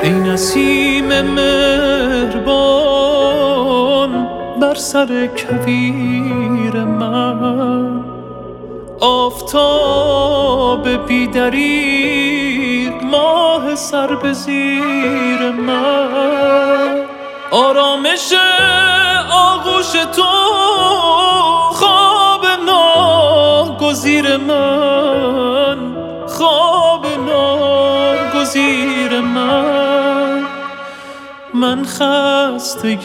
ای نسیم مهربان بر سر کویر من، آفتاب بی‌دریغ، ماه سر به زیر من، آرامش آغوش تو، خواب ناگزیر من، خواب ناگزیر من خسته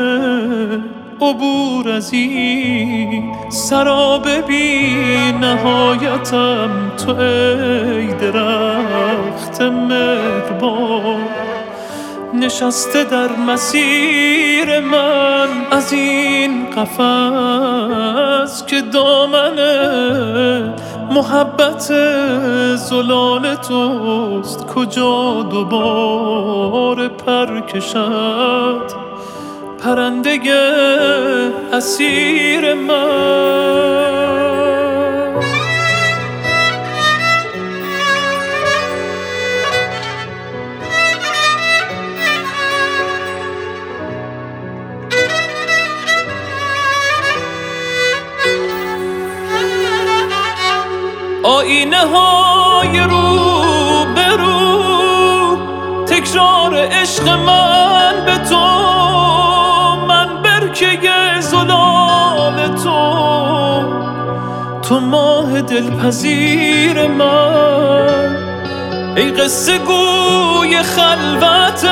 عبور از این سراب بی نهایتم. تو ای درخت مهربان نشسته در مسیر من، از این قفس که دامن محبت زلال توست، کجا دوباره پر کشد پرنده اسیر من. آینه های رو به رو، تکرار عشق من به تو، من برکه زلال تو ماه دلپذیر من. ای قصه گوی خلوت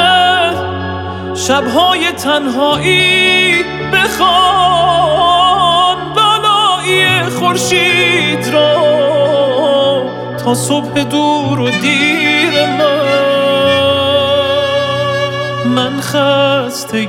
شبهای تنهایی، بخوان بالای خورشید را تا صبح دور و دیر من خسته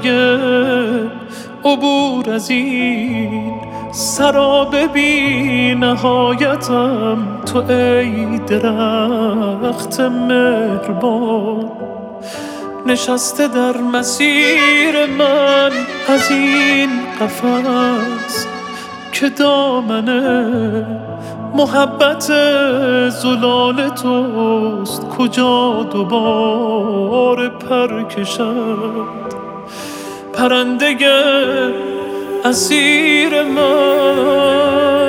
عبور از این سراب بی نهایتم. تو ای درخت مهربان نشسته در مسیر من، از این قفس که دامنه محبت زلال توست، کجا دوباره پر کشد پرنده اسیر من.